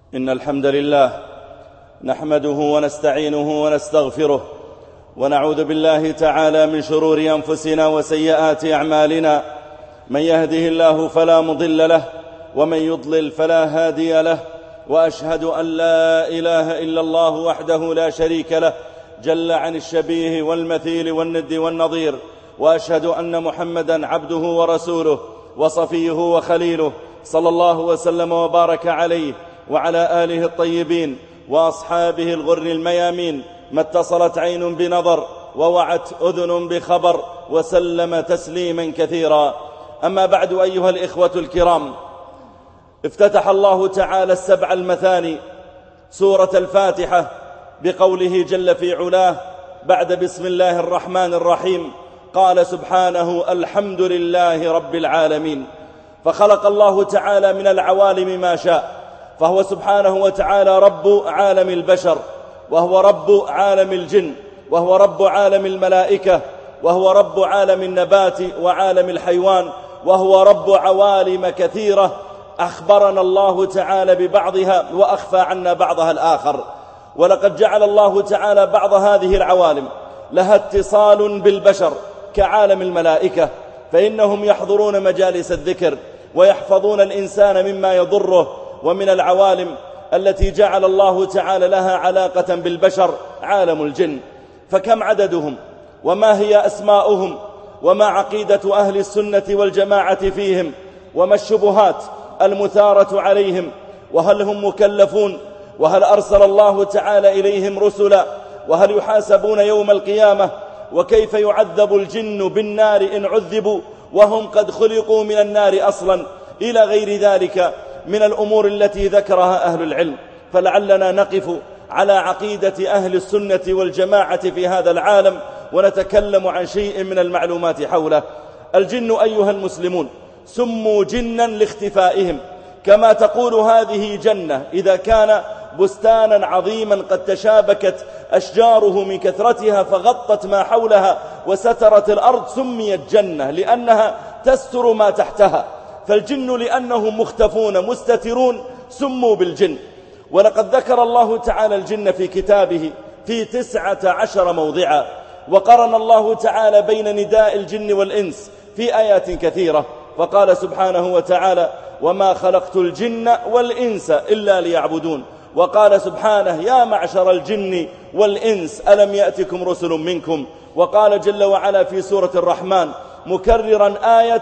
إن الحمد لله نحمده ونستعينه ونستغفره ونعوذ بالله تعالى من شرور أنفسنا وسيئات أعمالنا. من يهده الله فلا مضل له ومن يضلل فلا هادي له، وأشهد أن لا إله إلا الله وحده لا شريك له جل عن الشبيه والمثيل والند والنظير، وأشهد أن محمدا عبده ورسوله وصفيه وخليله، صلى الله وسلم وبارك عليه وعلى آله الطيبين وأصحابه الغر الميامين، ما اتصلت عين بنظر ووعت أذن بخبر، وسلم تسليما كثيرا. أما بعد، أيها الإخوة الكرام، افتتح الله تعالى السبع المثاني سورة الفاتحة بقوله جل في علاه بعد بسم الله الرحمن الرحيم، قال سبحانه: الحمد لله رب العالمين. فخلق الله تعالى من العوالم ما شاء، فهو سبحانه وتعالى رب عالم البشر، وهو رب عالم الجن، وهو رب عالم الملائكة، وهو رب عالم النبات وعالم الحيوان، وهو رب عوالم كثيرة أخبرنا الله تعالى ببعضها وأخفى عنا بعضها الآخر. ولقد جعل الله تعالى بعض هذه العوالم لها اتصال بالبشر كعالم الملائكة، فإنهم يحضرون مجالس الذكر ويحفظون الإنسان مما يضره. ومن العوالم التي جعل الله تعالى لها علاقة بالبشر عالم الجن، فكم عددهم وما هي أسماؤهم وما عقيدة أهل السنة والجماعة فيهم، وما الشبهات المثارة عليهم، وهل هم مكلفون، وهل أرسل الله تعالى إليهم رسلا، وهل يحاسبون يوم القيامة، وكيف يعذب الجن بالنار إن عذبوا وهم قد خلقوا من النار أصلا، إلى غير ذلك من الأمور التي ذكرها أهل العلم. فلعلنا نقف على عقيدة أهل السنة والجماعة في هذا العالم ونتكلم عن شيء من المعلومات حوله. الجن أيها المسلمون سموا جنا لاختفائهم، كما تقول هذه جنة إذا كان بستانا عظيما قد تشابكت أشجاره من كثرتها فغطت ما حولها وسترت الأرض، سميت جنة لأنها تستر ما تحتها. فالجن لأنهم مختفون مستترون سموا بالجن. ولقد ذكر الله تعالى الجن في كتابه في 19 موضعا، وقرن الله تعالى بين نداء الجن والإنس في آيات كثيرة، فقال سبحانه وتعالى: وما خلقت الجن والإنس إلا ليعبدون. وقال سبحانه: يا معشر الجن والإنس ألم يأتكم رسل منكم. وقال جل وعلا في سورة الرحمن مكررا آية: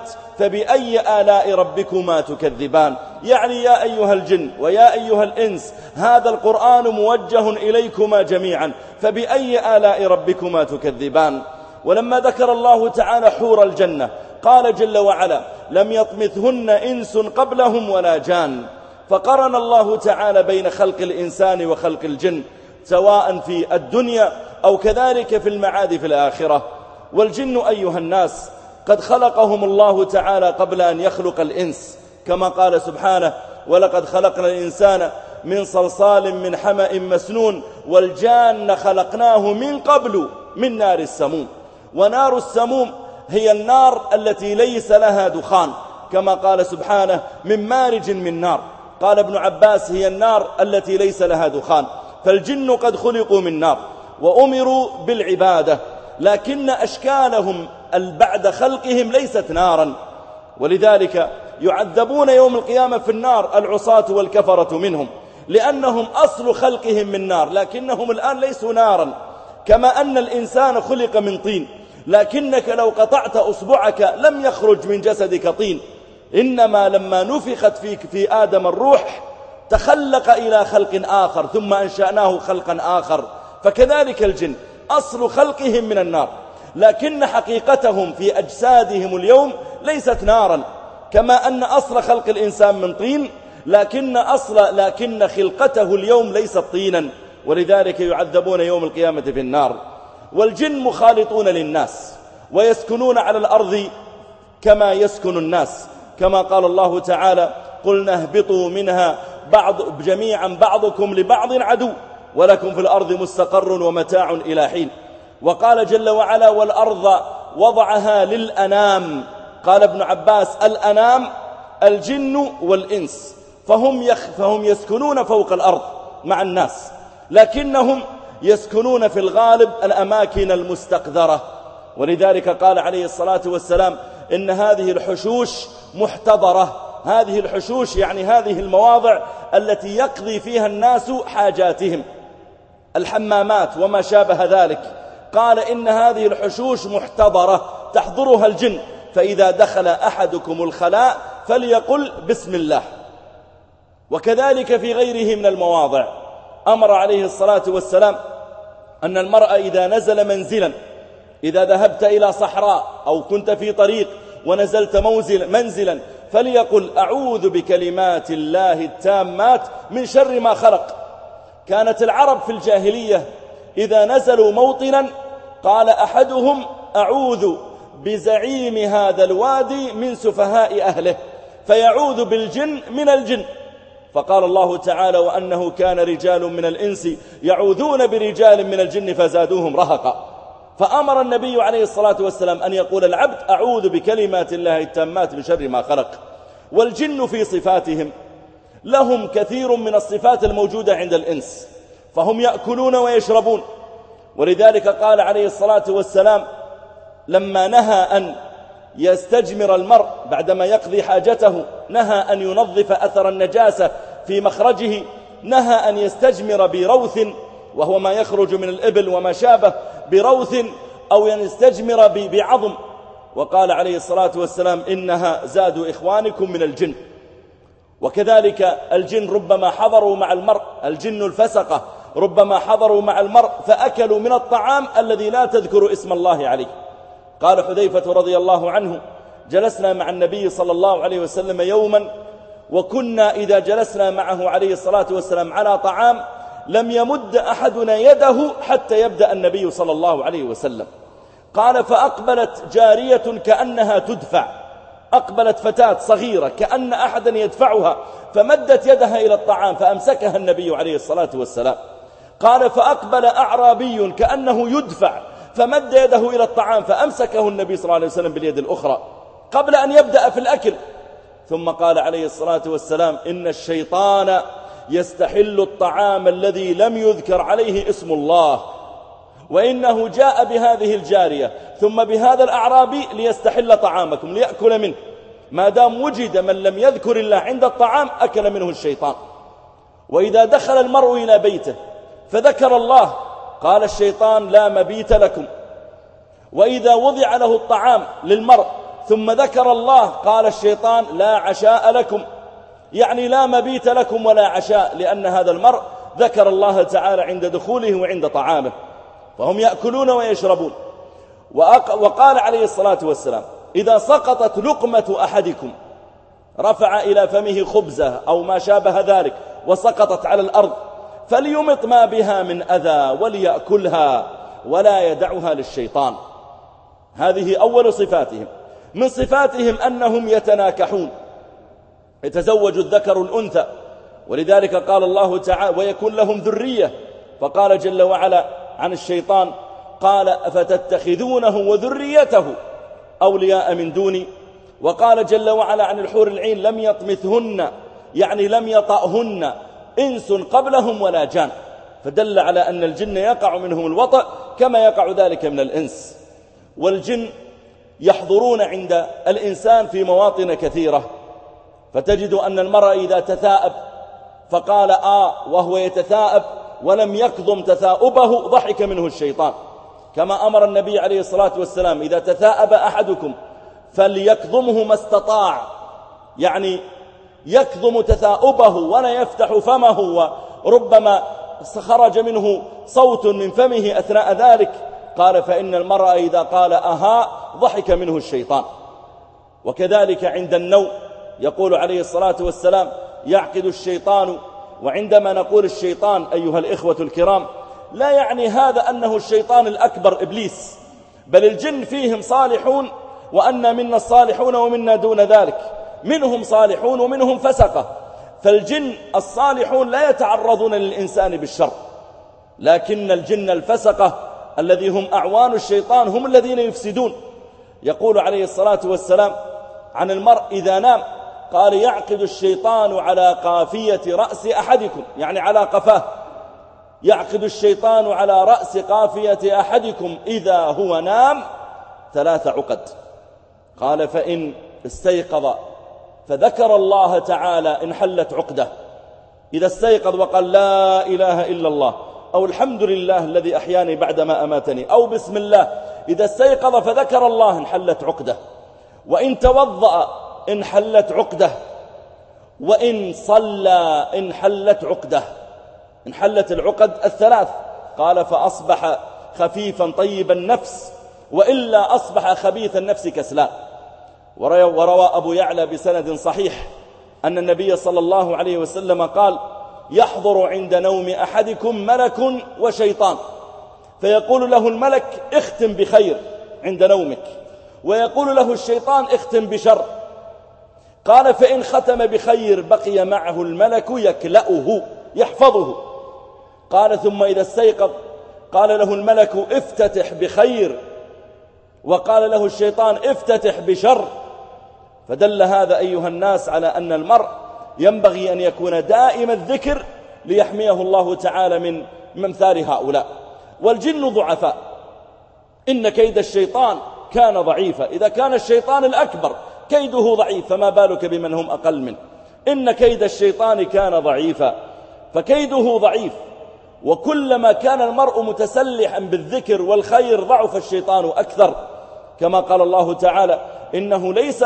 فبأي آلاء ربكما تكذبان، يعني يا أيها الجن ويا أيها الإنس هذا القرآن موجه إليكما جميعا، فبأي آلاء ربكما تكذبان. ولما ذكر الله تعالى حور الجنة قال جل وعلا: لم يطمثهن إنس قبلهم ولا جان. فقرن الله تعالى بين خلق الإنسان وخلق الجن سواء في الدنيا أو كذلك في المعاد في الآخرة. والجن أيها الناس قد خلقهم الله تعالى قبل أن يخلق الإنس، كما قال سبحانه: ولقد خلقنا الإنسان من صلصال من حمأ مسنون والجان خلقناه من قبل من نار السموم. ونار السموم هي النار التي ليس لها دخان، كما قال سبحانه: من مارج من نار. قال ابن عباس: هي النار التي ليس لها دخان. فالجن قد خلقوا من نار وأمروا بالعبادة، لكن أشكالهم بعد خلقهم ليست نارا، ولذلك يعذبون يوم القيامة في النار العصاة والكفرة منهم، لأنهم أصل خلقهم من نار، لكنهم الآن ليسوا نارا. كما أن الإنسان خلق من طين، لكنك لو قطعت أصبعك لم يخرج من جسدك طين، إنما لما نفخت فيك في آدم الروح تخلق إلى خلق آخر ثم أنشأناه خلقا آخر. فكذلك الجن أصل خلقهم من النار، لكن حقيقتهم في أجسادهم اليوم ليست نارا، كما أن أصل خلق الإنسان من طين، لكن خلقته اليوم ليست طينا، ولذلك يعذبون يوم القيامة في النار. والجن مخالطون للناس ويسكنون على الأرض كما يسكن الناس، كما قال الله تعالى: قلنا اهبطوا منها جميعا بعضكم لبعض عدو ولكم في الأرض مستقر ومتاع إلى حين. وقال جل وعلا: والأرض وضعها للأنام. قال ابن عباس: الأنام الجن والإنس، فهم يسكنون فوق الأرض مع الناس، لكنهم يسكنون في الغالب الأماكن المستقذرة. ولذلك قال عليه الصلاة والسلام إن هذه الحشوش محتضرة. هذه الحشوش يعني هذه المواضع التي يقضي فيها الناس حاجاتهم، الحمامات وما شابه ذلك. قال إن هذه الحشوش محتضرة تحضرها الجن، فإذا دخل أحدكم الخلاء فليقل بسم الله. وكذلك في غيره من المواضع أمر عليه الصلاة والسلام أن المرء إذا نزل منزلا، إذا ذهبت إلى صحراء أو كنت في طريق ونزلت منزلا فليقل أعوذ بكلمات الله التامات من شر ما خلق. كانت العرب في الجاهلية إذا نزلوا موطنا قال أحدهم أعوذ بزعيم هذا الوادي من سفهاء أهله، فيعوذ بالجن من الجن. فقال الله تعالى وأنه كان رجال من الإنس يعوذون برجال من الجن فزادوهم رهقا. فأمر النبي عليه الصلاة والسلام أن يقول العبد أعوذ بكلمات الله التامات من شر ما خلق. والجن في صفاتهم لهم كثير من الصفات الموجودة عند الإنس، فهم يأكلون ويشربون. ولذلك قال عليه الصلاة والسلام لما نهى أن يستجمر المرء بعدما يقضي حاجته، نهى أن ينظف أثر النجاسة في مخرجه، نهى أن يستجمر بروث وهو ما يخرج من الإبل وما شابه، بروث أو يستجمر بعظم. وقال عليه الصلاة والسلام إنها زاد إخوانكم من الجن. وكذلك الجن ربما حضروا مع المرء، الجن الفسقة ربما حضروا مع المرء فأكلوا من الطعام الذي لا تذكر اسم الله عليه. قال حذيفة رضي الله عنه جلسنا مع النبي صلى الله عليه وسلم يوما، وكنا إذا جلسنا معه عليه الصلاة والسلام على طعام لم يمد أحدنا يده حتى يبدأ النبي صلى الله عليه وسلم. قال فأقبلت جارية كأنها تدفع، أقبلت فتاة صغيرة كأن أحدا يدفعها، فمدت يدها إلى الطعام فأمسكها النبي عليه الصلاة والسلام. قال فأقبل أعرابي كأنه يدفع، فمد يده إلى الطعام فأمسكه النبي صلى الله عليه وسلم باليد الأخرى قبل أن يبدأ في الأكل. ثم قال عليه الصلاة والسلام إن الشيطان يستحل الطعام الذي لم يذكر عليه اسم الله، وإنه جاء بهذه الجارية ثم بهذا الأعرابي ليستحل طعامكم ليأكل منه، ما دام وجد من لم يذكر الله عند الطعام أكل منه الشيطان. وإذا دخل المرء إلى بيته فذكر الله قال الشيطان لا مبيت لكم. وإذا وضع له الطعام للمرء ثم ذكر الله قال الشيطان لا عشاء لكم، يعني لا مبيت لكم ولا عشاء، لأن هذا المرء ذكر الله تعالى عند دخوله وعند طعامه. فهم يأكلون ويشربون. وقال عليه الصلاة والسلام إذا سقطت لقمة أحدكم، رفع إلى فمه خبزة أو ما شابه ذلك وسقطت على الأرض، فليمط ما بها من أذى وليأكلها ولا يدعها للشيطان. هذه أول صفاتهم. من صفاتهم أنهم يتناكحون، يتزوج الذكر الأنثى. ولذلك قال الله تعالى ويكون لهم ذرية. فقال جل وعلا عن الشيطان قال أفتتخذونه وذريته أولياء من دوني. وقال جل وعلا عن الحور العين لم يطمثهن، يعني لم يطأهن إنس قبلهم ولا جان، فدل على أن الجن يقع منهم الوطأ كما يقع ذلك من الإنس. والجن يحضرون عند الإنسان في مواطن كثيرة، فتجد أن المرء إذا تثاءب فقال وهو يتثاءب ولم يكظم تثاؤبه ضحك منه الشيطان، كما أمر النبي عليه الصلاة والسلام إذا تثاءب أحدكم فليكظمه ما استطاع، يعني يكظم تثاؤبه ولا يفتح فمه، وربما خرج منه صوت من فمه أثناء ذلك. قال فإن المرء إذا قال ضحك منه الشيطان. وكذلك عند النوم يقول عليه الصلاة والسلام يعقد الشيطان. وعندما نقول الشيطان أيها الإخوة الكرام لا يعني هذا أنه الشيطان الأكبر إبليس، بل الجن فيهم صالحون، وأن منا الصالحون ومنا دون ذلك، منهم صالحون ومنهم فسقة. فالجن الصالحون لا يتعرضون للإنسان بالشر، لكن الجن الفسقة الذي هم أعوان الشيطان هم الذين يفسدون. يقول عليه الصلاة والسلام عن المرء إذا نام قال يعقد الشيطان على قافية رأس أحدكم، يعني على قفاه، يعقد الشيطان على رأس قافية أحدكم إذا هو نام 3 عقد. قال فإن استيقظ فذكر الله تعالى انحلت عقده. إذا استيقظ وقال لا إله إلا الله، أو الحمد لله الذي أحياني بعدما أماتني، أو بسم الله، إذا استيقظ فذكر الله انحلت عقده. وإن توضأ انحلت عقده، وإن صلى انحلت عقده، انحلت العقد 3. قال فأصبح خفيفا طيب النفس، وإلا أصبح خبيث النفس كسلا. وروى أبو يعلى بسند صحيح أن النبي صلى الله عليه وسلم قال يحضر عند نوم أحدكم ملك وشيطان، فيقول له الملك اختم بخير عند نومك، ويقول له الشيطان اختم بشر. قال فإن ختم بخير بقي معه الملك يكلأه يحفظه. قال ثم إذا استيقظ قال له الملك افتتح بخير، وقال له الشيطان افتتح بشر. فدل هذا أيها الناس على أن المرء ينبغي أن يكون دائم الذكر ليحميه الله تعالى من امثال هؤلاء. والجن ضعفاء، إن كيد الشيطان كان ضعيفا. إذا كان الشيطان الأكبر كيده ضعيف فما بالك بمن هم أقل منه. إن كيد الشيطان كان ضعيفا، فكيده ضعيف، وكلما كان المرء متسلحا بالذكر والخير ضعف الشيطان أكثر، كما قال الله تعالى إنه ليس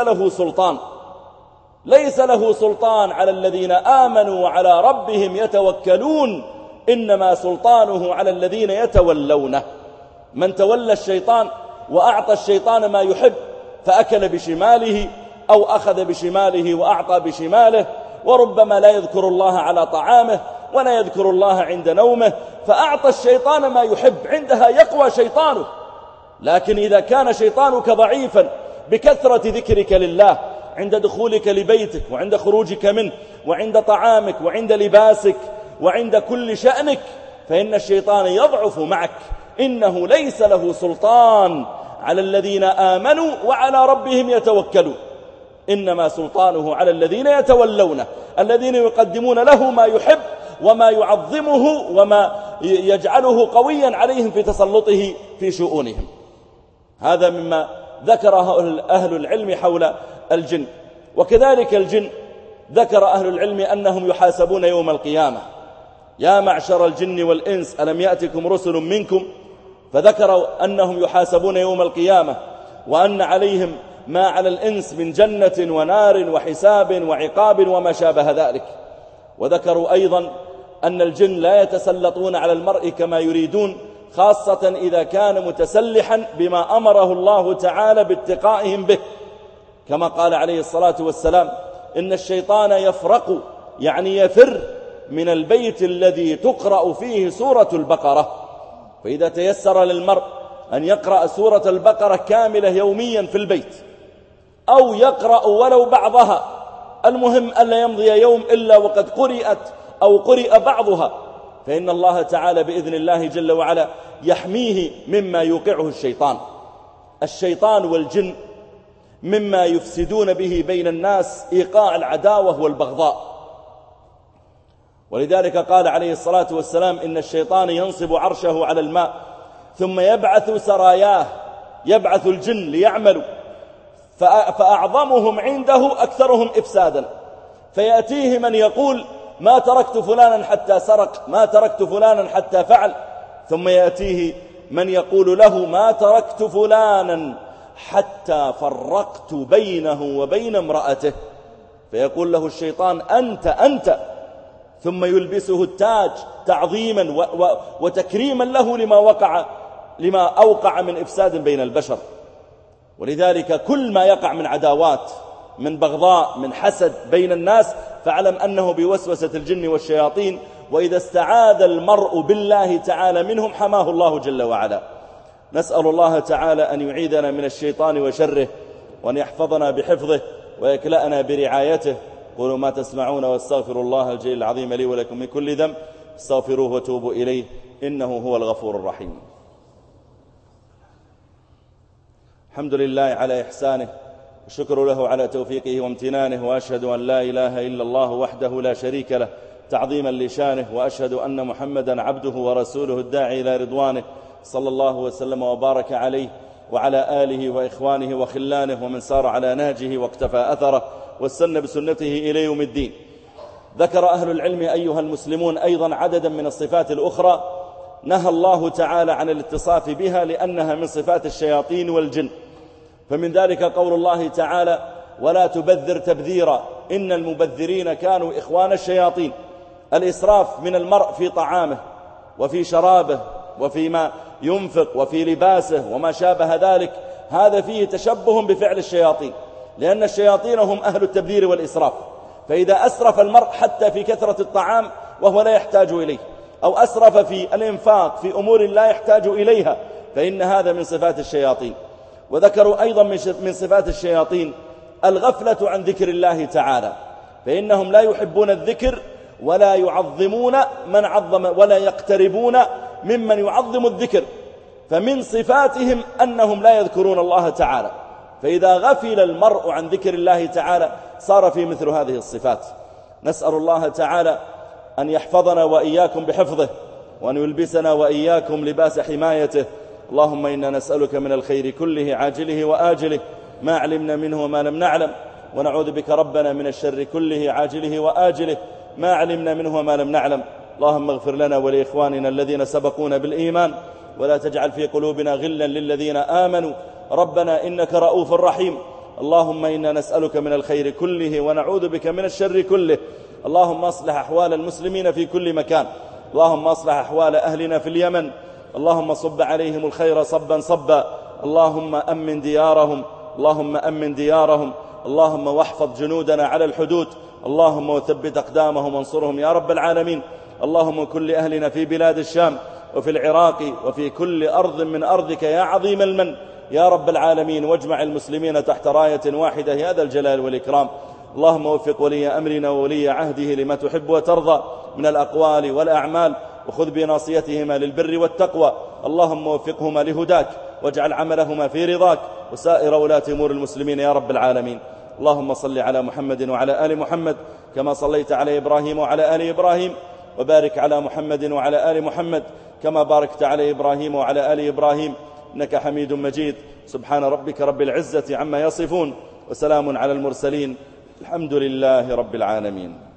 له سلطان على الذين آمنوا وعلى ربهم يتوكلون، إنما سلطانه على الذين يتولونه. من تولى الشيطان وأعطى الشيطان ما يحب فأكل بشماله أو أخذ بشماله وأعطى بشماله، وربما لا يذكر الله على طعامه ولا يذكر الله عند نومه، فأعطى الشيطان ما يحب، عندها يقوى شيطانه. لكن إذا كان شيطانك ضعيفا بكثرة ذكرك لله عند دخولك لبيتك وعند خروجك منه وعند طعامك وعند لباسك وعند كل شأنك، فإن الشيطان يضعف معك. إنه ليس له سلطان على الذين آمنوا وعلى ربهم يتوكلون، إنما سلطانه على الذين يتولونه، الذين يقدمون له ما يحب وما يعظمه وما يجعله قويا عليهم في تسلطه في شؤونهم. هذا مما ذكره أهل العلم حول الجن. وكذلك الجن ذكر أهل العلم أنهم يحاسبون يوم القيامة. يا معشر الجن والإنس ألم يأتكم رسل منكم، فذكروا أنهم يحاسبون يوم القيامة، وأن عليهم ما على الإنس من جنة ونار وحساب وعقاب وما شابه ذلك. وذكروا أيضا أن الجن لا يتسلطون على المرء كما يريدون، خاصة إذا كان متسلحا بما أمره الله تعالى باتقائهم به، كما قال عليه الصلاة والسلام إن الشيطان يفرق، يعني يفر من البيت الذي تقرأ فيه سورة البقرة. فإذا تيسر للمرء أن يقرأ سورة البقرة كاملة يوميا في البيت، أو يقرأ ولو بعضها، المهم ألا يمضي يوم إلا وقد قرأت أو قرأ بعضها، فإن الله تعالى بإذن الله جل وعلا يحميه مما يوقعه الشيطان والجن مما يفسدون به بين الناس إيقاع العداوة والبغضاء. ولذلك قال عليه الصلاة والسلام إن الشيطان ينصب عرشه على الماء ثم يبعث سراياه، يبعث الجن ليعملوا، فأعظمهم عنده أكثرهم إفسادا، فيأتيه من يقول ما تركت فلانا حتى سرق، ما تركت فلانا حتى فعل، ثم يأتيه من يقول له ما تركت فلانا حتى فرقت بينه وبين امرأته، فيقول له الشيطان أنت، ثم يلبسه التاج تعظيما وتكريما له لما أوقع من إفساد بين البشر. ولذلك كل ما يقع من عداوات، من بغضاء، من حسد بين الناس، فاعلم أنه بوسوسة الجن والشياطين، وإذا استعاذ المرء بالله تعالى منهم حماه الله جل وعلا. نسأل الله تعالى أن يعيذنا من الشيطان وشره، وأن يحفظنا بحفظه ويكلأنا برعايته. قولوا ما تسمعون، واستغفر الله الجليل العظيم لي ولكم من كل ذنب، استغفروه وتوبوا إليه إنه هو الغفور الرحيم. الحمد لله على إحسانه، الشكر له على توفيقه وامتنانه، وأشهد أن لا إله إلا الله وحده لا شريك له تعظيما لشانه، وأشهد أن محمدا عبده ورسوله الداعي إلى رضوانه، صلى الله وسلم وبارك عليه وعلى آله وإخوانه وخلانه ومن سار على نهجه واقتفى أثره واستنى بسنته إلى يوم الدين. ذكر أهل العلم أيها المسلمون أيضا عددا من الصفات الأخرى نهى الله تعالى عن الاتصاف بها لأنها من صفات الشياطين والجن، فمن ذلك قول الله تعالى: ولا تبذر تبذيرا إن المبذرين كانوا إخوان الشياطين. الإسراف من المرء في طعامه وفي شرابه وفيما ينفق وفي لباسه وما شابه ذلك، هذا فيه تشبه بفعل الشياطين، لأن الشياطين هم أهل التبذير والإسراف. فإذا أسرف المرء حتى في كثرة الطعام وهو لا يحتاج إليه، أو أسرف في الإنفاق في أمور لا يحتاج إليها، فإن هذا من صفات الشياطين. وذكروا أيضا من صفات الشياطين الغفلة عن ذكر الله تعالى، فإنهم لا يحبون الذكر ولا يعظمون من عظم ولا يقتربون ممن يعظم الذكر، فمن صفاتهم أنهم لا يذكرون الله تعالى. فإذا غفل المرء عن ذكر الله تعالى صار في مثل هذه الصفات. نسأل الله تعالى أن يحفظنا وإياكم بحفظه، وأن يلبسنا وإياكم لباس حمايته. اللهم إنا نسألك من الخير كله عاجله وآجله ما علمنا منه وما لم نعلم، ونعوذ بك ربنا من الشر كله عاجله وآجله ما علمنا منه وما لم نعلم. اللهم اغفر لنا ولإخواننا الذين سبقونا بالإيمان، ولا تجعل في قلوبنا غلا للذين آمنوا ربنا إنك رؤوف رحيم. اللهم إنا نسألك من الخير كله ونعوذ بك من الشر كله. اللهم أصلح أحوال المسلمين في كل مكان، اللهم أصلح أحوال أهلنا في اليمن، اللهم صب عليهم الخير صبا صبا، اللهم أمن ديارهم، اللهم أمن ديارهم، اللهم واحفظ جنودنا على الحدود، اللهم وثبت أقدامهم وانصرهم يا رب العالمين. اللهم كن لأهلنا في بلاد الشام وفي العراق وفي كل أرض من أرضك يا عظيم المن يا رب العالمين، واجمع المسلمين تحت راية واحدة يا ذا الجلال والإكرام. اللهم وفق ولي أمرنا وولي عهده لما تحب وترضى من الأقوال والأعمال، وخذ بناصيتهما للبر والتقوى. اللهم وفقهما لهداك، واجعل عملهما في رضاك، وسائر ولاة أمور المسلمين يا رب العالمين. اللهم صل على محمد وعلى آل محمد كما صليت على إبراهيم وعلى آل إبراهيم، وبارك على محمد وعلى آل محمد كما باركت على إبراهيم وعلى آل إبراهيم إنك حميد مجيد. سبحان ربك رب العزة عما يصفون، وسلام على المرسلين، الحمد لله رب العالمين.